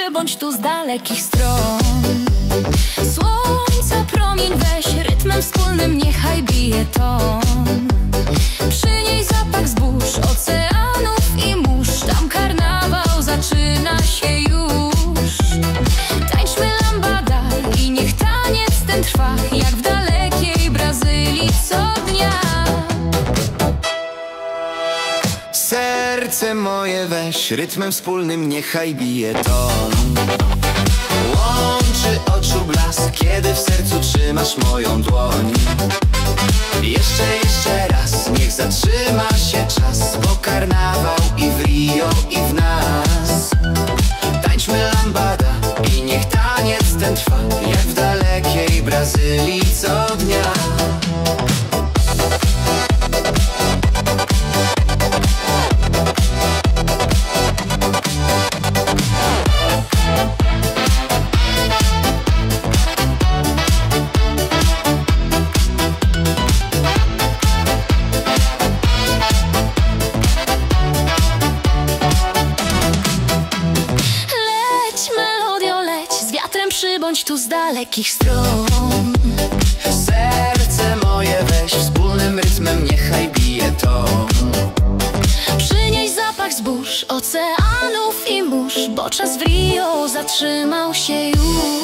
przybądź tu z dalekich stron. Słońca promień weź, rytmem wspólnym niechaj bije ton. Przynieś zapach zbóż, oceanów i mórz, tam karnawał zaczyna się już. Tańczmy lambada i niech taniec ten trwa, jak w dalekiej Brazylii co dnia. Serce moje weź, rytmem wspólnym niechaj bije ton. Łączy oczu blask, kiedy w sercu trzymasz moją dłoń. Jeszcze raz, niech zatrzyma się czas, bo karnawał i w Rio, i w nas. Tańczmy lambada i niech taniec ten trwa, jak w dalekiej Brazylii co dnia. Przybądź tu z dalekich stron. Serce moje weź, wspólnym rytmem niechaj bije ton. Przynieś zapach zbóż, oceanów i mórz, bo czas w Rio zatrzymał się już.